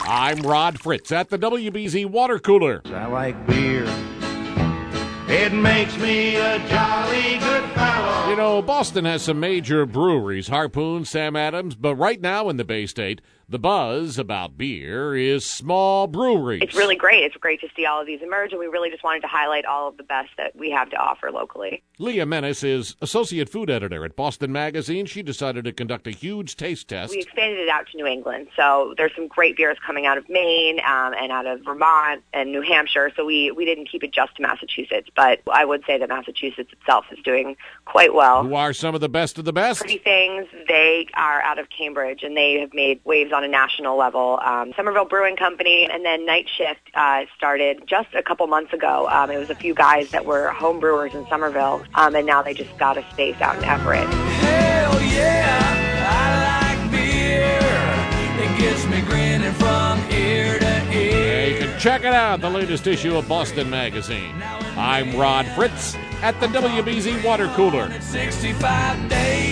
I'm Rod Fritz at the WBZ Water Cooler. I like beer. It makes me a jolly good fellow. You know, Boston has some major breweries, Harpoon, Sam Adams, but right now in the Bay State, the buzz about beer is small breweries. It's really great. It's great to see all of these emerge, and we really just wanted to highlight all of the best that we have to offer locally. Leah Menace is associate food editor at Boston Magazine. She decided to conduct a huge taste test. We expanded it out to New England, so there's some great beers coming out of Maine and out of Vermont and New Hampshire, so we didn't keep it just to Massachusetts, but I would say that Massachusetts itself is doing quite well. Who are some of the best of the best? Pretty Things, they are out of Cambridge, and they have made waves on a national level. Somerville Brewing Company, and then Night Shift started just a couple months ago. It was a few guys that were home brewers in Somerville, and now they just got a space out in Everett. Hell yeah, I like beer. It gets me grinning from ear to ear. You can check it out, the latest issue of Boston Magazine. I'm Rod Fritz at the WBZ Water Cooler. 65 days.